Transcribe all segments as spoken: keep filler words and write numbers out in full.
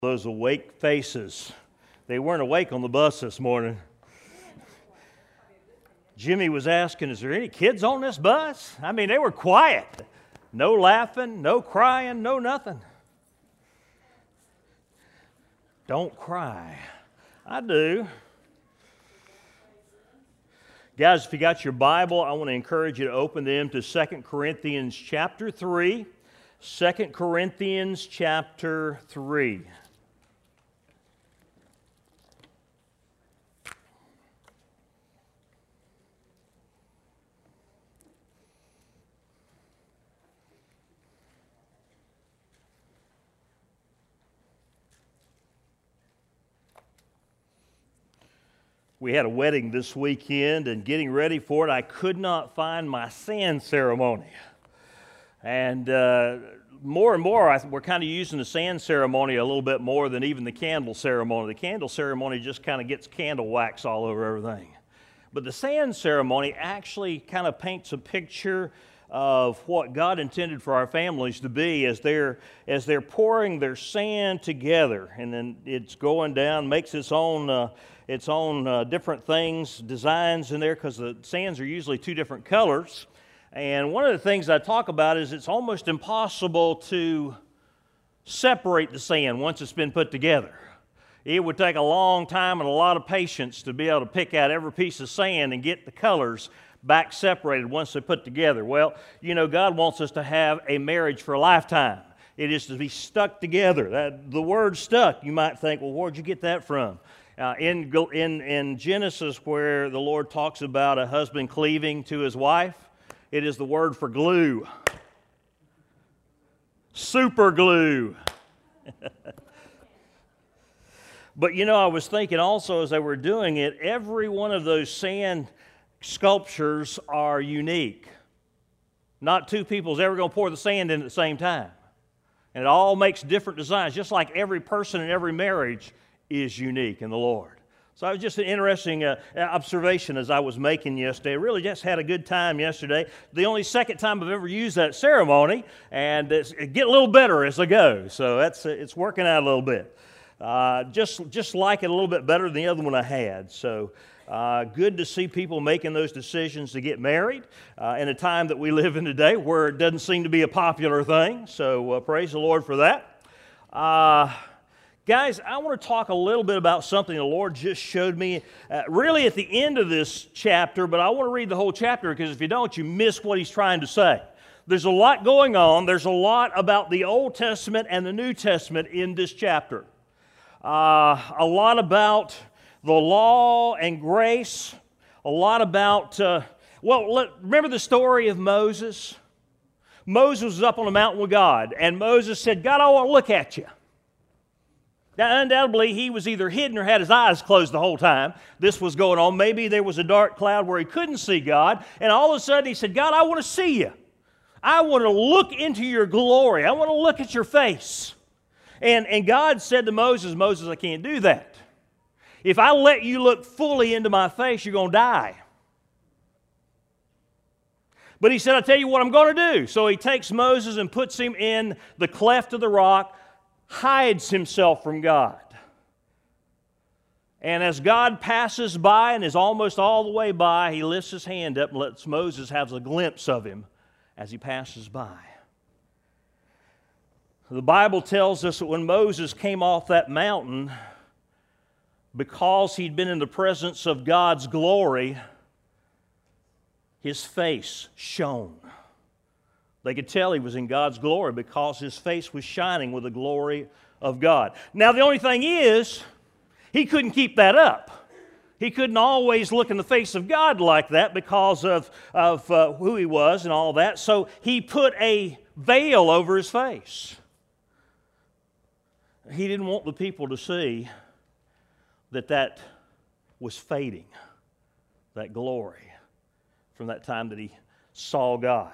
Those awake faces. They weren't awake on the bus this morning. Jimmy was asking, is there any kids on this bus? I mean, they were quiet. No laughing, no crying, no nothing. Don't cry. I do. Guys, if you got your Bible, I want to encourage you to open them to Second Corinthians chapter three. Second Corinthians chapter three. We had a wedding this weekend, and getting ready for it, I could not find my sand ceremony. And uh, more and more, I, we're kind of using the sand ceremony a little bit more than even the candle ceremony. The candle ceremony just kind of gets candle wax all over everything. But the sand ceremony actually kind of paints a picture of what God intended for our families to be as they're as they're pouring their sand together, and then it's going down, makes its own uh, its own uh, different things, designs in there, because the sands are usually two different colors. And one of the things I talk about is it's almost impossible to separate the sand once it's been put together. It would take a long time and a lot of patience to be able to pick out every piece of sand and get the colors back separated once they're put together. Well, you know, God wants us to have a marriage for a lifetime. It is to be stuck together. That, the word stuck, you might think, well, where'd you get that from? Uh, in, in, in Genesis, where the Lord talks about a husband cleaving to his wife, it is the word for glue. Super glue. But you know, I was thinking also as they were doing it, every one of those sand sculptures are unique. Not two people's ever going to pour the sand in at the same time. And it all makes different designs, just like every person in every marriage is unique in the Lord. So it was just an interesting uh, observation as I was making yesterday. I really just had a good time yesterday. The only second time I've ever used that ceremony, and it's, it get a little better as I go. So that's it's working out a little bit. Uh, just, just like it a little bit better than the other one I had. So uh, good to see people making those decisions to get married uh, in a time that we live in today where it doesn't seem to be a popular thing. So uh, praise the Lord for that. Uh, Guys, I want to talk a little bit about something the Lord just showed me uh, really at the end of this chapter, but I want to read the whole chapter because if you don't, you miss what he's trying to say. There's a lot going on. There's a lot about the Old Testament and the New Testament in this chapter. Uh, a lot about the law and grace. A lot about, uh, well, let, remember the story of Moses? Moses was up on the mountain with God, and Moses said, God, I want to look at you. Now, undoubtedly, he was either hidden or had his eyes closed the whole time this was going on. Maybe there was a dark cloud where he couldn't see God, and all of a sudden he said, God, I want to see you. I want to look into your glory. I want to look at your face. And, and God said to Moses, Moses, I can't do that. If I let you look fully into my face, you're going to die. But he said, I'll tell you what I'm going to do. So he takes Moses and puts him in the cleft of the rock, hides himself from God. And as God passes by and is almost all the way by, he lifts his hand up and lets Moses have a glimpse of him as he passes by. The Bible tells us that when Moses came off that mountain, because he'd been in the presence of God's glory, his face shone. They could tell he was in God's glory because his face was shining with the glory of God. Now, the only thing is, he couldn't keep that up. He couldn't always look in the face of God like that because of, of uh, who he was and all that. So he put a veil over his face. He didn't want the people to see that that was fading, that glory, from that time that he saw God.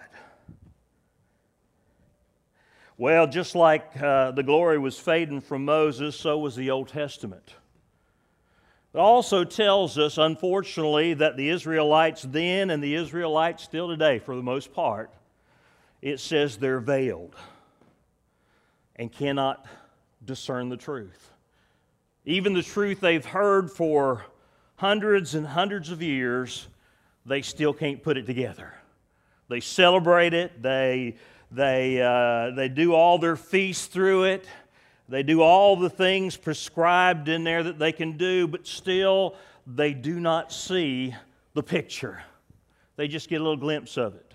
Well, just like uh, the glory was fading from Moses, so was the Old Testament. It also tells us, unfortunately, that the Israelites then and the Israelites still today, for the most part, it says they're veiled and cannot discern the truth. Even the truth they've heard for hundreds and hundreds of years, they still can't put it together. They celebrate it. They, they, uh, they do all their feasts through it. They do all the things prescribed in there that they can do, but still they do not see the picture. They just get a little glimpse of it.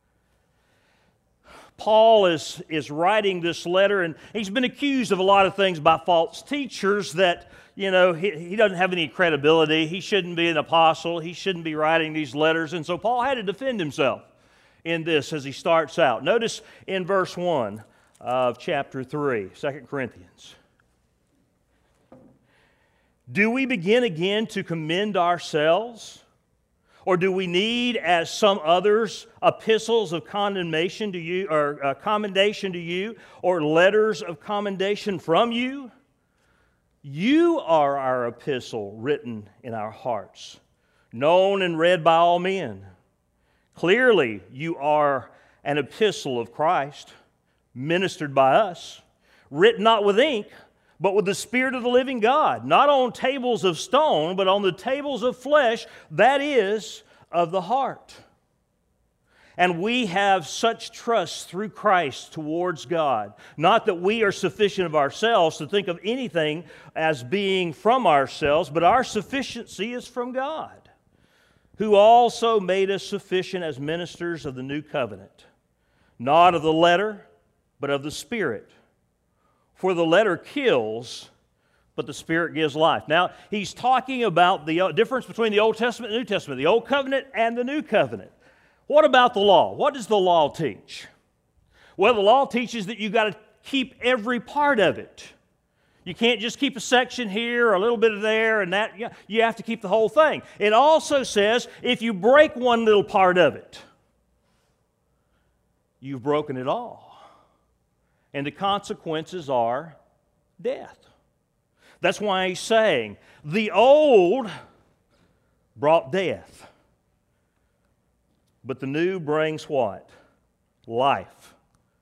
Paul is, is writing this letter, and he's been accused of a lot of things by false teachers that, you know, he, he doesn't have any credibility. He shouldn't be an apostle. He shouldn't be writing these letters. And so Paul had to defend himself in this as he starts out. Notice in verse one of chapter three, Second Corinthians. Do we begin again to commend ourselves? Or do we need, as some others, epistles of condemnation to you, or uh, commendation to you, or letters of commendation from you? You are our epistle written in our hearts, known and read by all men. Clearly, you are an epistle of Christ, ministered by us, written not with ink, but with the Spirit of the living God, not on tables of stone, but on the tables of flesh, that is, of the heart. And we have such trust through Christ towards God, not that we are sufficient of ourselves to think of anything as being from ourselves, but our sufficiency is from God, who also made us sufficient as ministers of the new covenant, not of the letter, but of the Spirit. For the letter kills, but the Spirit gives life. Now, he's talking about the difference between the Old Testament and the New Testament, the Old Covenant and the New Covenant. What about the law? What does the law teach? Well, the law teaches that you've got to keep every part of it. You can't just keep a section here, or a little bit of there, and that. You have to keep the whole thing. It also says if you break one little part of it, you've broken it all. And the consequences are death. That's why he's saying, the old brought death, but the new brings what? Life.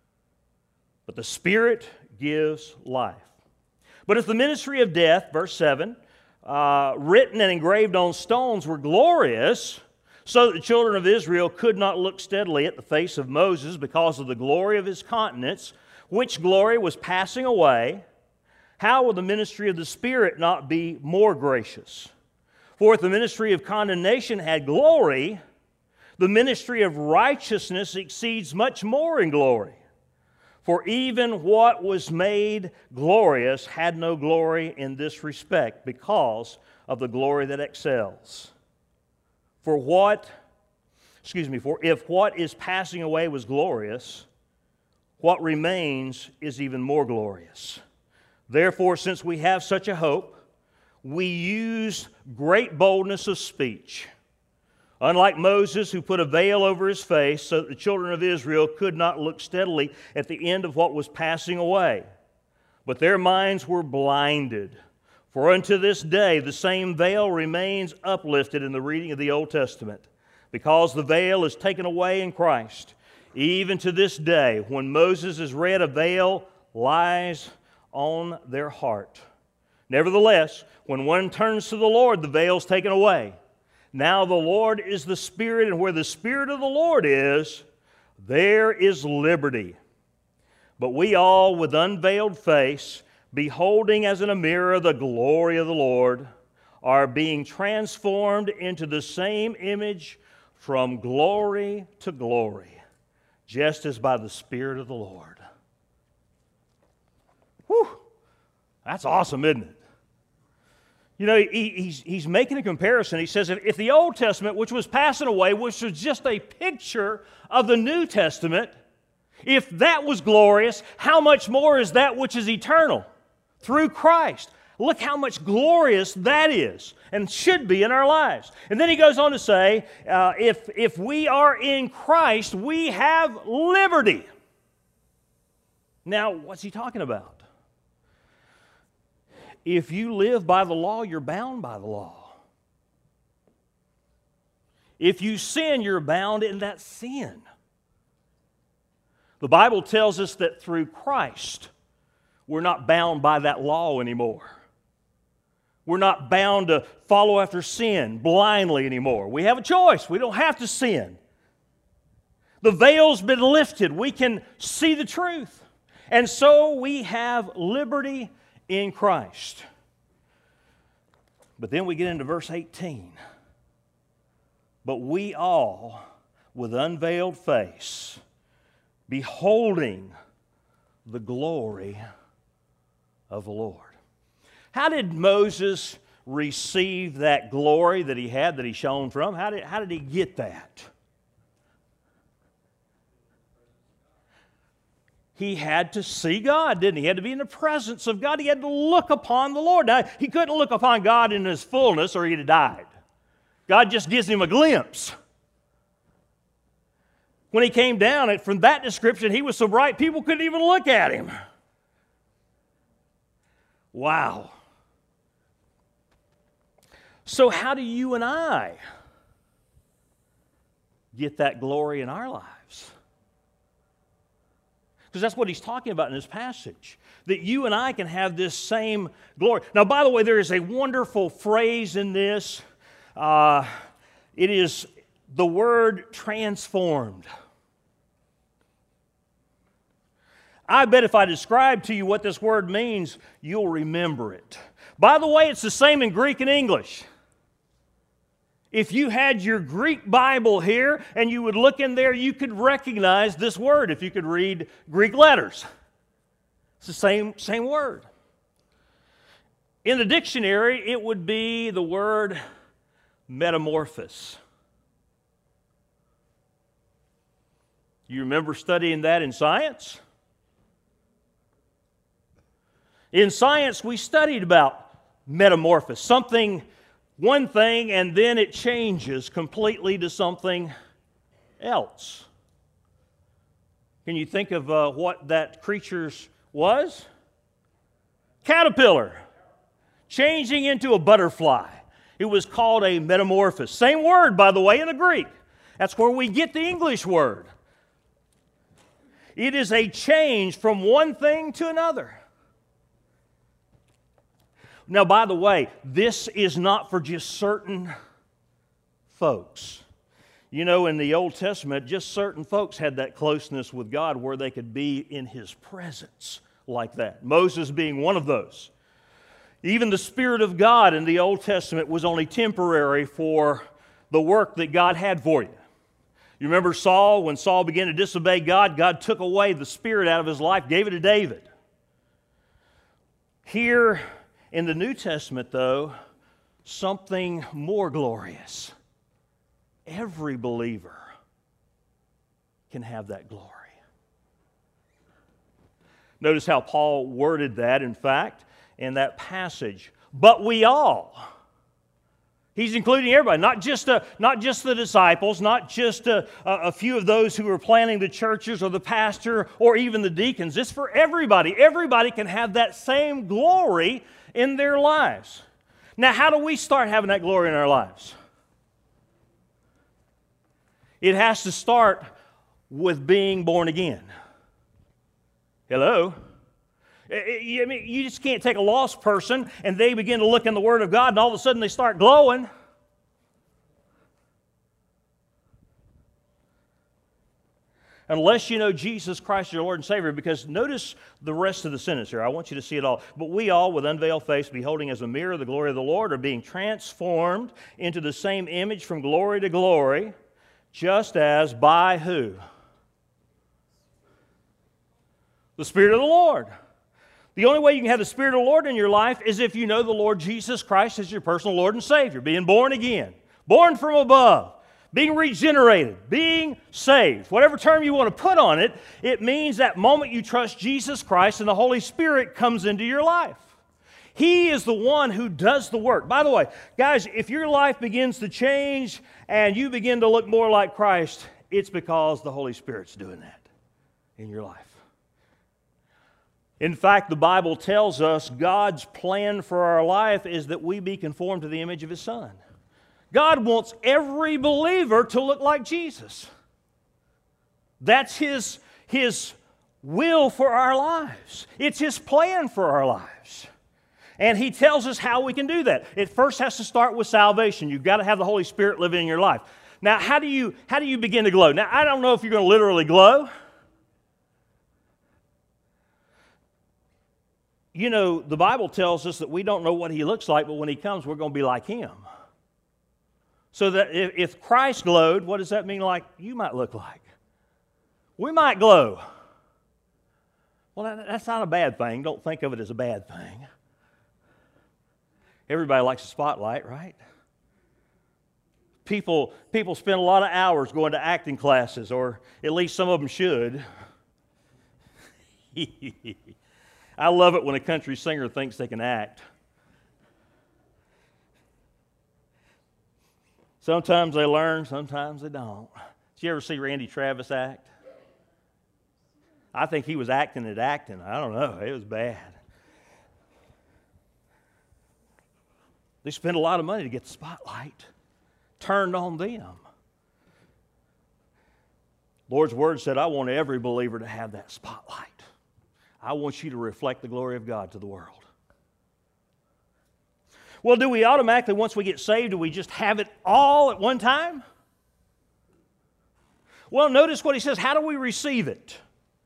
But the Spirit gives life. But if the ministry of death, verse seven, uh, written and engraved on stones were glorious, so that the children of Israel could not look steadily at the face of Moses because of the glory of his countenance, which glory was passing away, how will the ministry of the Spirit not be more gracious? For if the ministry of condemnation had glory, the ministry of righteousness exceeds much more in glory. For even what was made glorious had no glory in this respect, because of the glory that excels. For what, excuse me, for if what is passing away was glorious, what remains is even more glorious. Therefore, since we have such a hope, we use great boldness of speech. Unlike Moses, who put a veil over his face so that the children of Israel could not look steadily at the end of what was passing away. But their minds were blinded. For unto this day the same veil remains uplifted in the reading of the Old Testament, because the veil is taken away in Christ. Even to this day, when Moses is read, a veil lies on their heart. Nevertheless, when one turns to the Lord, the veil is taken away. Now the Lord is the Spirit, and where the Spirit of the Lord is, there is liberty. But we all, with unveiled face, beholding as in a mirror the glory of the Lord, are being transformed into the same image from glory to glory, just as by the Spirit of the Lord. Whew! That's awesome, isn't it? You know, he, he's, he's making a comparison. He says, if, if the Old Testament, which was passing away, which was just a picture of the New Testament, if that was glorious, how much more is that which is eternal through Christ? Look how much glorious that is and should be in our lives. And then he goes on to say, uh, if, if we are in Christ, we have liberty. Now, what's he talking about? If you live by the law, you're bound by the law. If you sin, you're bound in that sin. The Bible tells us that through Christ, We're not bound by that law anymore. We're not bound to follow after sin blindly anymore. We have a choice. We don't have to sin. The veil's been lifted. We can see the truth. And so we have liberty in Christ. But then we get into verse eighteen. But we all, with unveiled face, beholding the glory of the Lord. How did Moses receive that glory that he had, that he shone from? How did, how did he get that? He had to see God, didn't he? He had to be in the presence of God. He had to look upon the Lord. Now, he couldn't look upon God in His fullness or he'd have died. God just gives him a glimpse. When he came down, from that description, he was so bright people couldn't even look at him. Wow. So how do you and I get that glory in our lives? Because that's what he's talking about in this passage. That you and I can have this same glory. Now, by the way, there is a wonderful phrase in this. Uh, it is the word transformed. I bet if I describe to you what this word means, you'll remember it. By the way, it's the same in Greek and English. If you had your Greek Bible here and you would look in there, you could recognize this word if you could read Greek letters. It's the same, same word. In the dictionary, it would be the word metamorphosis. You remember studying that in science? In science, we studied about metamorphosis, something, one thing, and then it changes completely to something else. Can you think of uh, what that creature was? Caterpillar, changing into a butterfly. It was called a metamorphosis. Same word, by the way, in the Greek. That's where we get the English word. It is a change from one thing to another. Now, by the way, this is not for just certain folks. You know, in the Old Testament, just certain folks had that closeness with God where they could be in His presence like that. Moses being one of those. Even the Spirit of God in the Old Testament was only temporary for the work that God had for you. You remember Saul? When Saul began to disobey God, God took away the Spirit out of his life, gave it to David. Here in the New Testament, though, something more glorious. Every believer can have that glory. Notice how Paul worded that, in fact, in that passage. But we all. He's including everybody, not just, uh, not just the disciples, not just uh, a few of those who are planning the churches or the pastor or even the deacons. It's for everybody. Everybody can have that same glory in their lives. Now, how do we start having that glory in our lives? It has to start with being born again. Hello? I mean, you just can't take a lost person and they begin to look in the Word of God and all of a sudden they start glowing. Unless you know Jesus Christ, your Lord and Savior, because notice the rest of the sentence here. I want you to see it all. But we all, with unveiled face, beholding as a mirror the glory of the Lord, are being transformed into the same image from glory to glory, just as by who? The Spirit of the Lord. The only way you can have the Spirit of the Lord in your life is if you know the Lord Jesus Christ as your personal Lord and Savior, being born again, born from above, being regenerated, being saved. Whatever term you want to put on it, it means that moment you trust Jesus Christ and the Holy Spirit comes into your life. He is the one who does the work. By the way, guys, if your life begins to change and you begin to look more like Christ, it's because the Holy Spirit's doing that in your life. In fact, the Bible tells us God's plan for our life is that we be conformed to the image of His Son. God wants every believer to look like Jesus. That's His, His will for our lives. It's His plan for our lives. And He tells us how we can do that. It first has to start with salvation. You've got to have the Holy Spirit living in your life. Now, how do you, how do you begin to glow? Now, I don't know if you're going to literally glow. You know, the Bible tells us that we don't know what He looks like, but when He comes, we're going to be like Him. So that if, if Christ glowed, what does that mean like you might look like? We might glow. Well, that, that's not a bad thing. Don't think of it as a bad thing. Everybody likes a spotlight, right? People, people spend a lot of hours going to acting classes, or at least some of them should. I love it when a country singer thinks they can act. Sometimes they learn, sometimes they don't. Did you ever see Randy Travis act? I think he was acting at acting. I don't know. It was bad. They spend a lot of money to get the spotlight turned on them. Lord's Word said, I want every believer to have that spotlight. I want you to reflect the glory of God to the world. Well, do we automatically, once we get saved, do we just have it all at one time? Well, notice what he says. How do we receive it?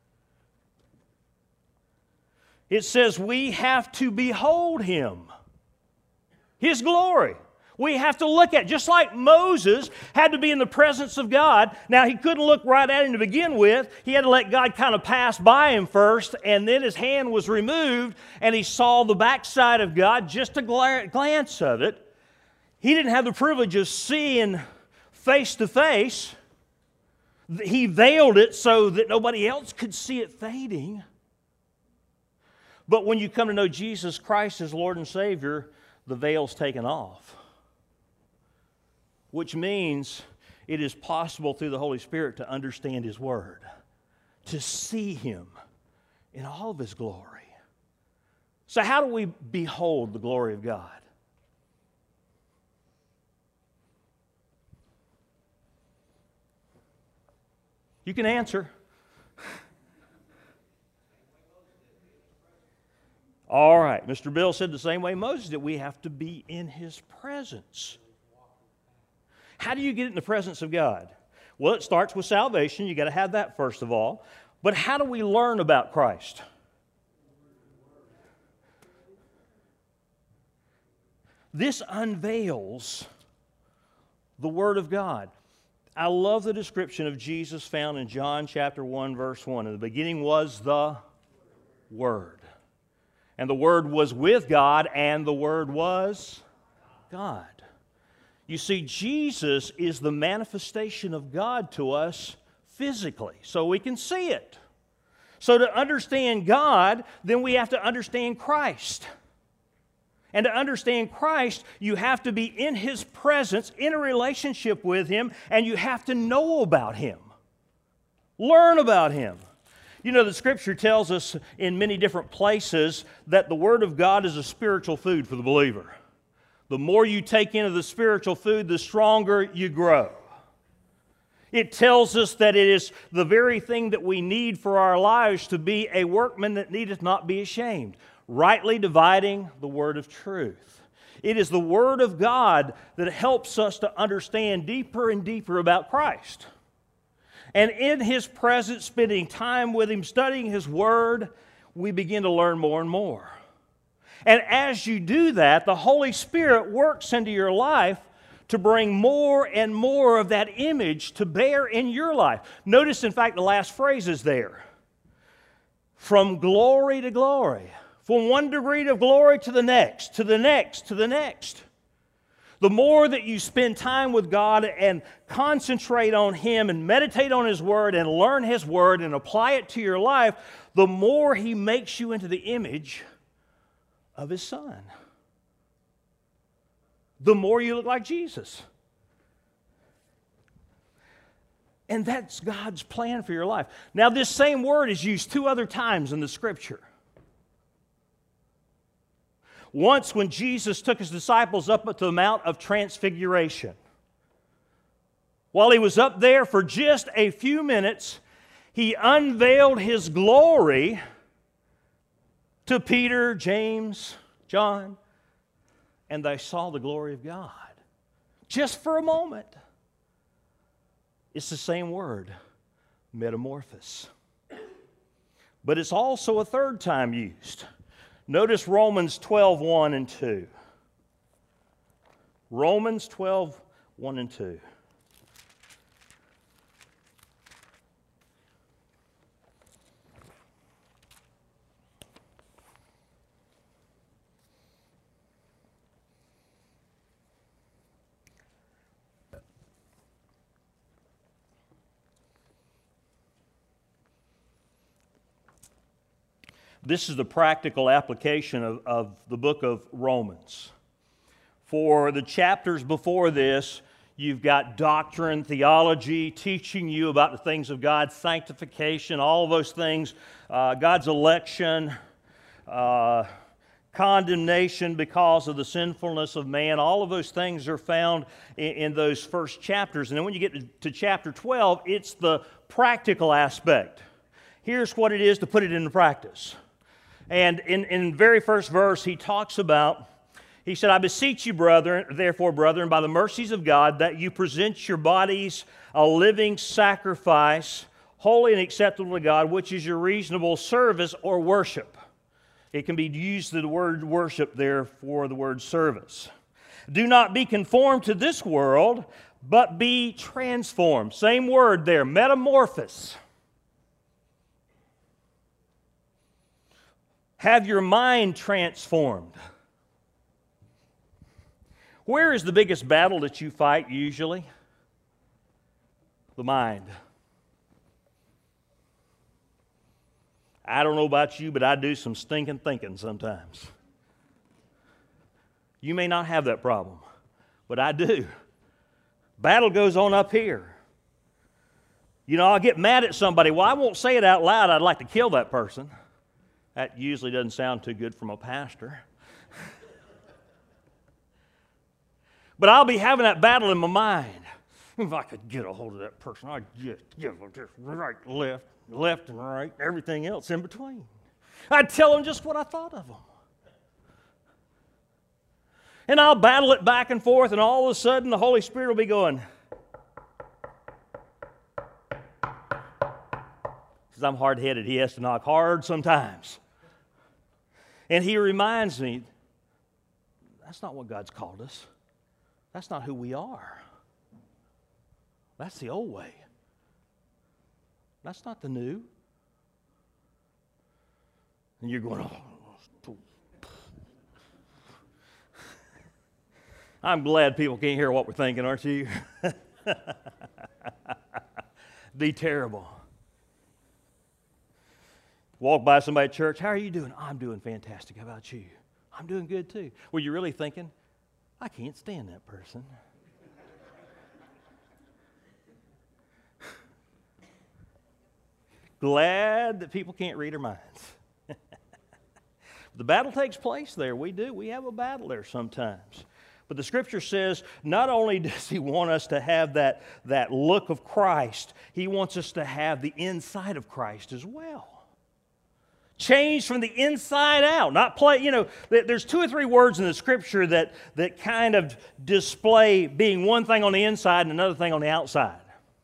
It says we have to behold Him, His glory. We have to look at, just like Moses had to be in the presence of God. Now, he couldn't look right at Him to begin with. He had to let God kind of pass by him first, and then his hand was removed, and he saw the backside of God, just a glance of it. He didn't have the privilege of seeing face to face. He veiled it so that nobody else could see it fading. But when you come to know Jesus Christ as Lord and Savior, the veil's taken off. Which means it is possible through the Holy Spirit to understand His Word, to see Him in all of His glory. So how do we behold the glory of God? You can answer. All right, Mister Bill said the same way Moses did. We have to be in His presence. How do you get in the presence of God? Well, it starts with salvation. You've got to have that first of all. But how do we learn about Christ? This unveils the Word of God. I love the description of Jesus found in John chapter one, verse one. In the beginning was the Word. And the Word was with God, and the Word was God. You see, Jesus is the manifestation of God to us physically, so we can see it. So to understand God, then we have to understand Christ. And to understand Christ, you have to be in His presence, in a relationship with Him, and you have to know about Him. Learn about Him. You know, the Scripture tells us in many different places that the Word of God is a spiritual food for the believer. The more you take into the spiritual food, the stronger you grow. It tells us that it is the very thing that we need for our lives to be a workman that needeth not be ashamed, rightly dividing the word of truth. It is the Word of God that helps us to understand deeper and deeper about Christ. And in His presence, spending time with Him, studying His Word, we begin to learn more and more. And as you do that, the Holy Spirit works into your life to bring more and more of that image to bear in your life. Notice, in fact, the last phrase is there. From glory to glory. From one degree of glory to the next, to the next, to the next. The more that you spend time with God and concentrate on Him and meditate on His Word and learn His Word and apply it to your life, the more He makes you into the image of His Son. The more you look like Jesus. And that's God's plan for your life. Now, this same word is used two other times in the Scripture. Once when Jesus took His disciples up to the Mount of Transfiguration. While He was up there for just a few minutes, He unveiled His glory to Peter, James, John, and they saw the glory of God. Just for a moment. It's the same word, metamorphosis. But it's also a third time used. Notice Romans twelve, one and two. Romans twelve, one and two. This is the practical application of, of the book of Romans. For the chapters before this, you've got doctrine, theology, teaching you about the things of God, sanctification, all of those things, uh, God's election, uh, condemnation because of the sinfulness of man. All of those things are found in, in those first chapters. And then when you get to, to chapter twelve, it's the practical aspect. Here's what it is to put it into practice. And in, in the very first verse, he talks about, he said, I beseech you, brethren, therefore, brethren, by the mercies of God, that you present your bodies a living sacrifice, holy and acceptable to God, which is your reasonable service or worship. It can be used, the word worship there, for the word service. Do not be conformed to this world, but be transformed. Same word there, metamorphosis. Have your mind transformed. Where is the biggest battle that you fight usually? The mind. I don't know about you, but I do some stinking thinking sometimes. You may not have that problem, but I do. Battle goes on up here. You know, I'll get mad at somebody. Well, I won't say it out loud. I'd like to kill that person. That usually doesn't sound too good from a pastor. But I'll be having that battle in my mind. If I could get a hold of that person, I'd just give them just right, left, left and right, everything else in between. I'd tell them just what I thought of them. And I'll battle it back and forth, and all of a sudden the Holy Spirit will be going, because I'm hard-headed, He has to knock hard sometimes. And He reminds me, that's not what God's called us. That's not who we are. That's the old way. That's not the new. And you're going, oh. I'm glad people can't hear what we're thinking, aren't you? Be terrible. Walk by somebody at church, how are you doing? I'm doing fantastic. How about you? I'm doing good too. Were you really thinking, I can't stand that person? Glad that people can't read our minds. The battle takes place there. We do. We have a battle there sometimes. But the Scripture says not only does He want us to have that, that look of Christ, He wants us to have the inside of Christ as well. Changed from the inside out, not play, you know, there's two or three words in the Scripture that, that kind of display being one thing on the inside and another thing on the outside.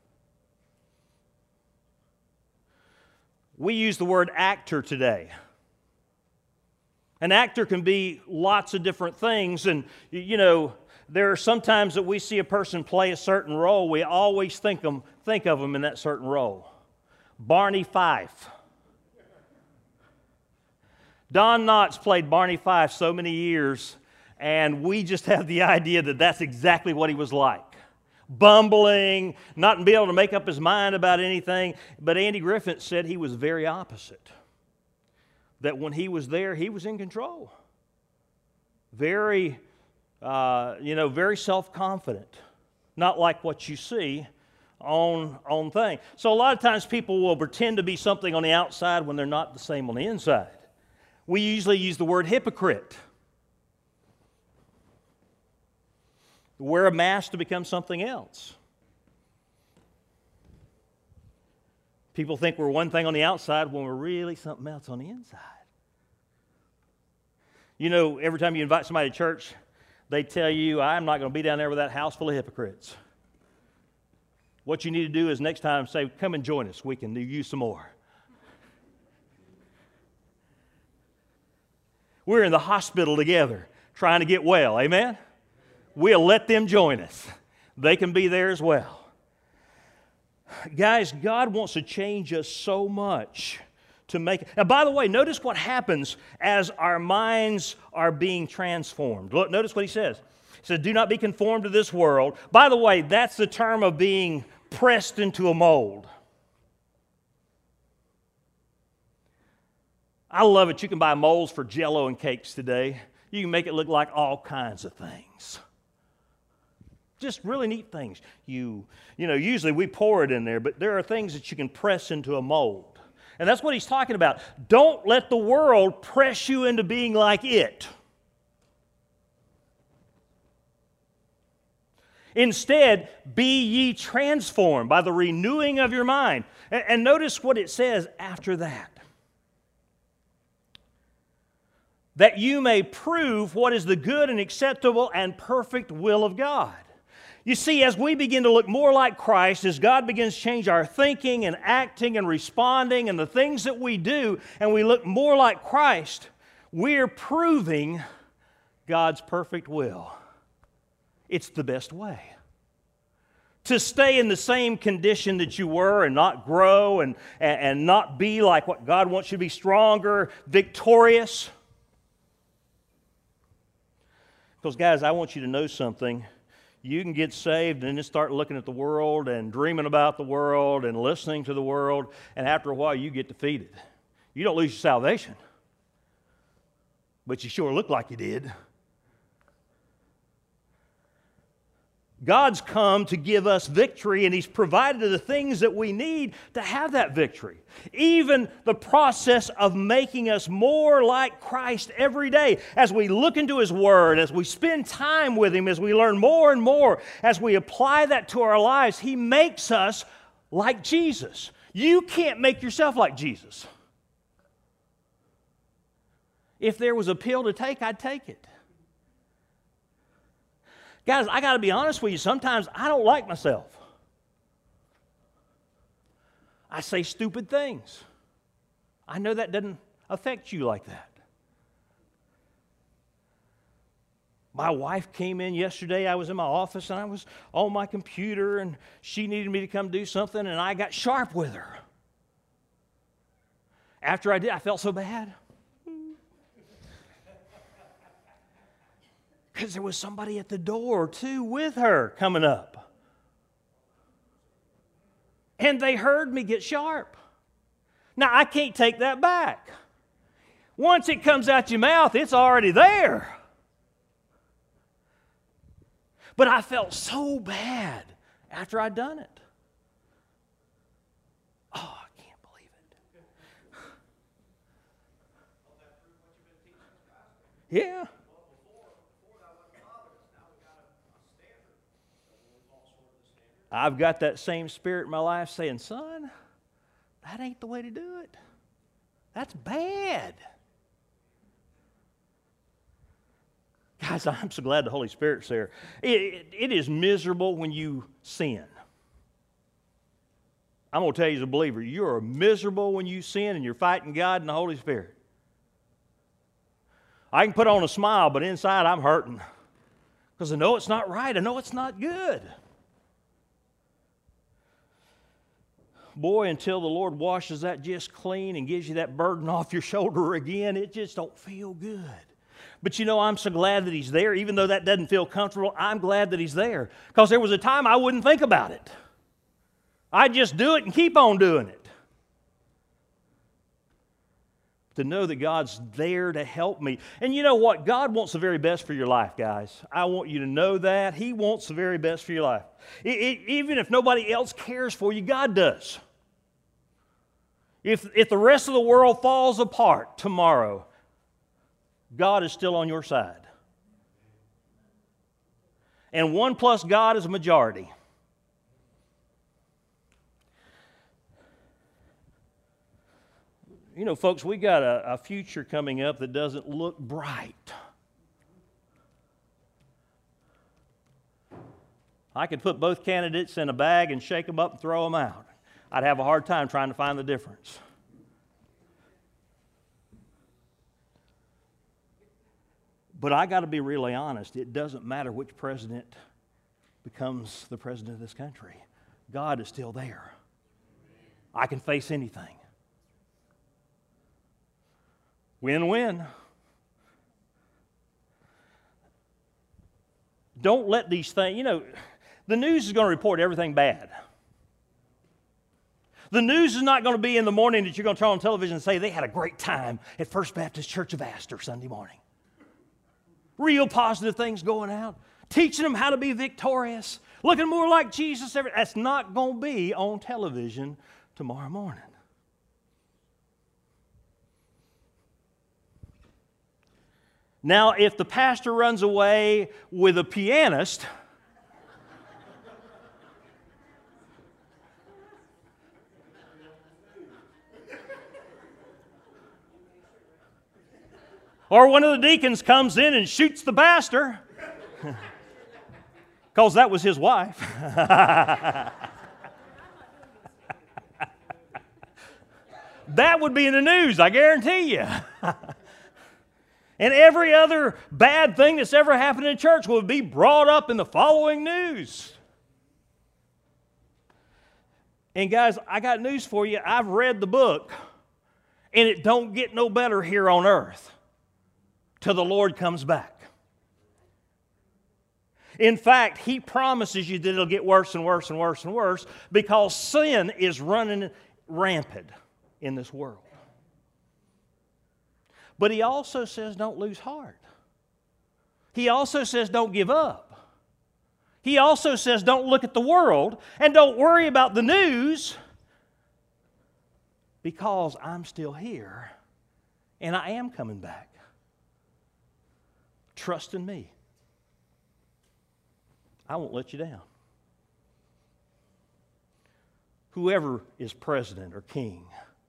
We use the word actor today. An actor can be lots of different things, and, you know, there are sometimes that we see a person play a certain role, we always think, them, think of them in that certain role. Barney Fife. Don Knotts played Barney Fife so many years, and we just have the idea that that's exactly what he was like. Bumbling, not being able to make up his mind about anything. But Andy Griffith said he was very opposite. That when he was there, he was in control. Very, uh, you know, very self-confident. Not like what you see on, on thing. So a lot of times people will pretend to be something on the outside when they're not the same on the inside. We usually use the word hypocrite. Wear a mask to become something else. People think we're one thing on the outside when we're really something else on the inside. You know, every time you invite somebody to church, they tell you, I'm not going to be down there with that house full of hypocrites. What you need to do is next time say, come and join us. We can use some more. We're in the hospital together trying to get well. Amen? We'll let them join us. They can be there as well. Guys, God wants to change us so much to make it. Now, by the way, notice what happens as our minds are being transformed. Look, notice what he says. He says, do not be conformed to this world. By the way, that's the term of being pressed into a mold. I love it. You can buy molds for Jell-O and cakes today. You can make it look like all kinds of things. Just really neat things. You, you know, usually we pour it in there, but there are things that you can press into a mold. And that's what he's talking about. Don't let the world press you into being like it. Instead, be ye transformed by the renewing of your mind. And, and notice what it says after that. That you may prove what is the good and acceptable and perfect will of God. You see, as we begin to look more like Christ, as God begins to change our thinking and acting and responding and the things that we do, and we look more like Christ, we're proving God's perfect will. It's the best way. To stay in the same condition that you were and not grow and, and, and not be like what God wants you to be, stronger, victorious. Because, guys, I want you to know something. You can get saved and then start looking at the world and dreaming about the world and listening to the world, and after a while you get defeated. You don't lose your salvation, but you sure look like you did. God's come to give us victory, and He's provided the things that we need to have that victory. Even the process of making us more like Christ every day as we look into His Word, as we spend time with Him, as we learn more and more, as we apply that to our lives, He makes us like Jesus. You can't make yourself like Jesus. If there was a pill to take, I'd take it. Guys, I got to be honest with you. Sometimes I don't like myself. I say stupid things. I know that doesn't affect you like that. My wife came in yesterday. I was in my office and I was on my computer and she needed me to come do something and I got sharp with her. After I did, I felt so bad. Because there was somebody at the door, too, with her coming up. And they heard me get sharp. Now, I can't take that back. Once it comes out your mouth, it's already there. But I felt so bad after I'd done it. Oh, I can't believe it. Yeah. I've got that same spirit in my life saying, son, that ain't the way to do it. That's bad. Guys, I'm so glad the Holy Spirit's there. It, it, it is miserable when you sin. I'm going to tell you as a believer, you are miserable when you sin and you're fighting God and the Holy Spirit. I can put on a smile, but inside I'm hurting. Because I know it's not right. I know it's not good. Boy, until the Lord washes that just clean and gives you that burden off your shoulder again, it just don't feel good. But you know, I'm so glad that He's there. Even though that doesn't feel comfortable, I'm glad that He's there. Because there was a time I wouldn't think about it. I'd just do it and keep on doing it. To know that God's there to help me. And you know what? God wants the very best for your life, guys. I want you to know that. He wants the very best for your life. It, it, even if nobody else cares for you, God does. If, if the rest of the world falls apart tomorrow, God is still on your side. And one plus God is a majority. You know, folks, we got a, a future coming up that doesn't look bright. I could put both candidates in a bag and shake them up and throw them out. I'd have a hard time trying to find the difference. But I got to be really honest. It doesn't matter which president becomes the president of this country. God is still there. I can face anything. Win-win. Don't let these things, you know, the news is going to report everything bad. The news is not going to be in the morning that you're going to turn on television and say they had a great time at First Baptist Church of Astor Sunday morning. Real positive things going out. Teaching them how to be victorious. Looking more like Jesus. That's not going to be on television tomorrow morning. Now, if the pastor runs away with a pianist, or one of the deacons comes in and shoots the pastor, because that was his wife. That would be in the news, I guarantee you. And every other bad thing that's ever happened in church would be brought up in the following news. And guys, I got news for you. I've read the book, and it don't get no better here on earth till the Lord comes back. In fact, He promises you that it'll get worse and worse and worse and worse because sin is running rampant in this world. But He also says don't lose heart. He also says don't give up. He also says don't look at the world and don't worry about the news because I'm still here and I am coming back. Trust in me. I won't let you down. Whoever is president or king,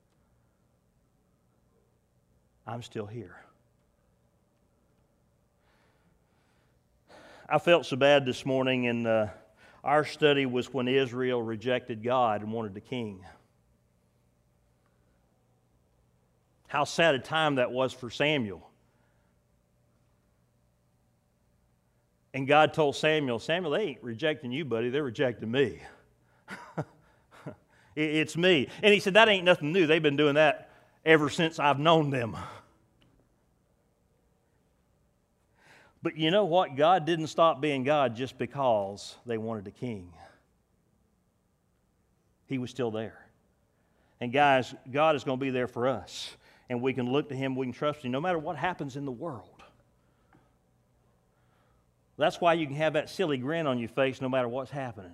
I'm still here. I felt so bad this morning, and uh, our study was when Israel rejected God and wanted a king. How sad a time that was for Samuel. And God told Samuel, Samuel, they ain't rejecting you, buddy. They're rejecting me. It's me. And he said, that ain't nothing new. They've been doing that ever since I've known them. But you know what? God didn't stop being God just because they wanted a king. He was still there. And guys, God is going to be there for us. And we can look to Him, we can trust Him, no matter what happens in the world. That's why you can have that silly grin on your face no matter what's happening.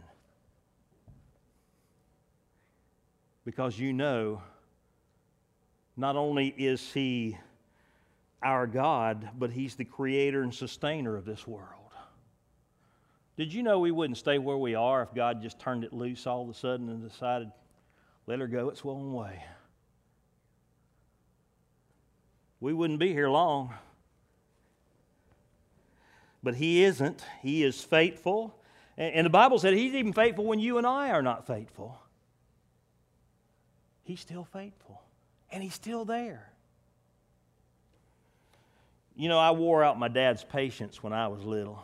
Because you know, not only is He our God, but He's the creator and sustainer of this world. Did you know we wouldn't stay where we are if God just turned it loose all of a sudden and decided, let her go its own way? We wouldn't be here long. But He isn't. He is faithful. And the Bible said He's even faithful when you and I are not faithful. He's still faithful. And He's still there. You know, I wore out my dad's patience when I was little.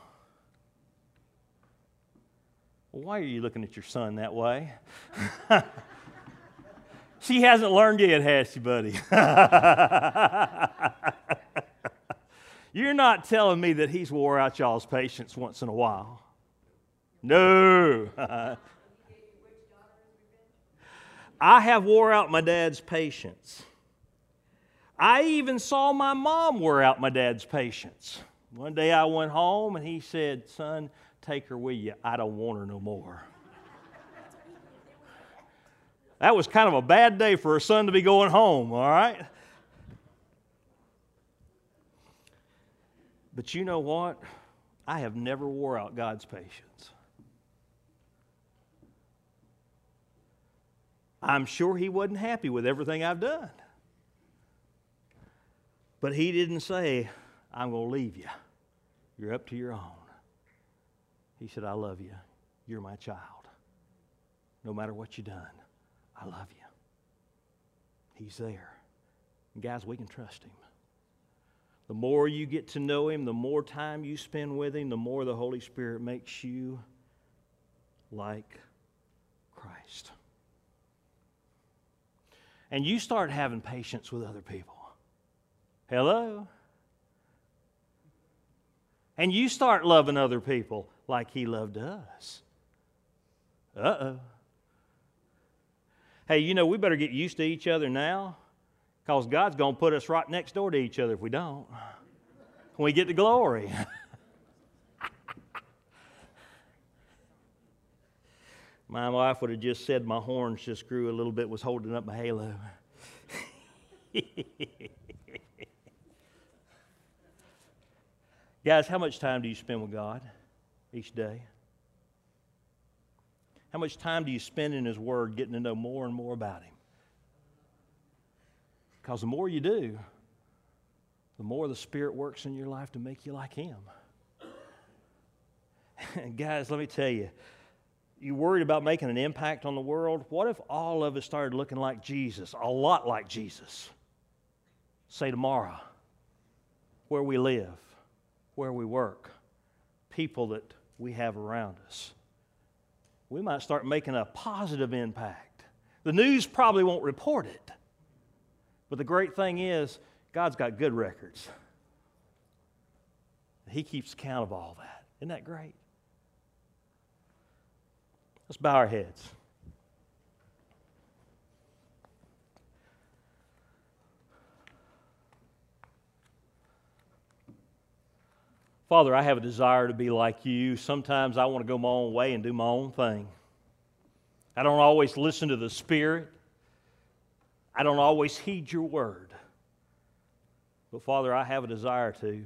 Well, why are you looking at your son that way? She hasn't learned yet, has she, buddy? You're not telling me that he's wore out y'all's patience once in a while. No. I have wore out my dad's patience. I even saw my mom wear out my dad's patience. One day I went home and he said, son, take her with you. I don't want her no more. That was kind of a bad day for a son to be going home, all right? But you know what? I have never wore out God's patience. I'm sure He wasn't happy with everything I've done. But He didn't say, I'm going to leave you. You're up to your own. He said, I love you. You're my child. No matter what you've done, I love you. He's there. And guys, we can trust Him. The more you get to know Him, the more time you spend with Him, the more the Holy Spirit makes you like Christ. And you start having patience with other people. Hello? And you start loving other people like He loved us. Uh-oh. Hey, you know, we better get used to each other now, because God's going to put us right next door to each other if we don't, when we get to glory. My wife would have just said my horns just grew a little bit, was holding up my halo. Guys, how much time do you spend with God each day? How much time do you spend in His Word getting to know more and more about Him? Because the more you do, the more the Spirit works in your life to make you like Him. And guys, let me tell you, you worried about making an impact on the world? What if all of us started looking like Jesus, a lot like Jesus? Say tomorrow, where we live, where we work, people that we have around us. We might start making a positive impact. The news probably won't report it. But the great thing is, God's got good records. He keeps count of all that. Isn't that great? Let's bow our heads. Father, I have a desire to be like You. Sometimes I want to go my own way and do my own thing. I don't always listen to the Spirit. I don't always heed Your word. But Father, I have a desire to.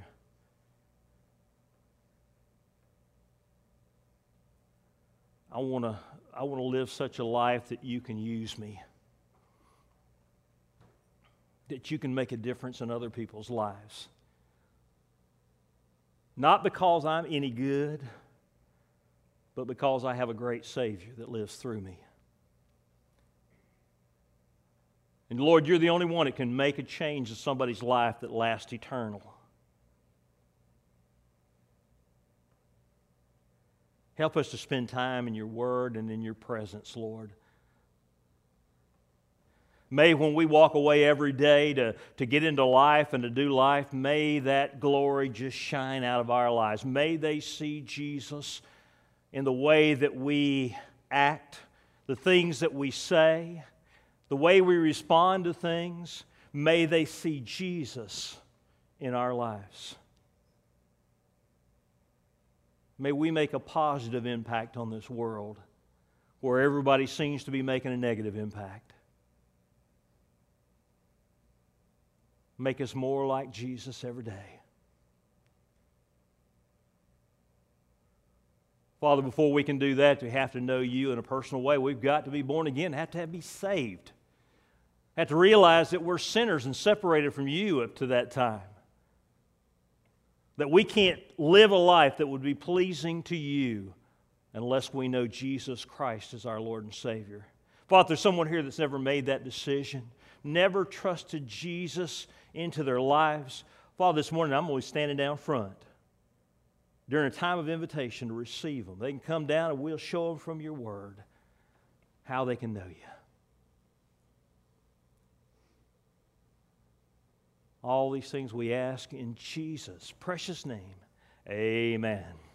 I want to I want to live such a life that You can use me. That You can make a difference in other people's lives. Not because I'm any good, but because I have a great Savior that lives through me. And Lord, You're the only one that can make a change in somebody's life that lasts eternal. Help us to spend time in Your word and in Your presence, Lord. May when we walk away every day to, to get into life and to do life, may that glory just shine out of our lives. May they see Jesus in the way that we act, the things that we say, the way we respond to things. May they see Jesus in our lives. May we make a positive impact on this world where everybody seems to be making a negative impact. Make us more like Jesus every day. Father, before we can do that, we have to know You in a personal way. We've got to be born again, have to be saved. Have to realize that we're sinners and separated from You up to that time. That we can't live a life that would be pleasing to You unless we know Jesus Christ as our Lord and Savior. Father, there's someone here that's never made that decision, never trusted Jesus into their lives. Father, this morning I'm always standing down front during a time of invitation to receive them. They can come down and we'll show them from Your word how they can know You. All these things we ask in Jesus' precious name. Amen.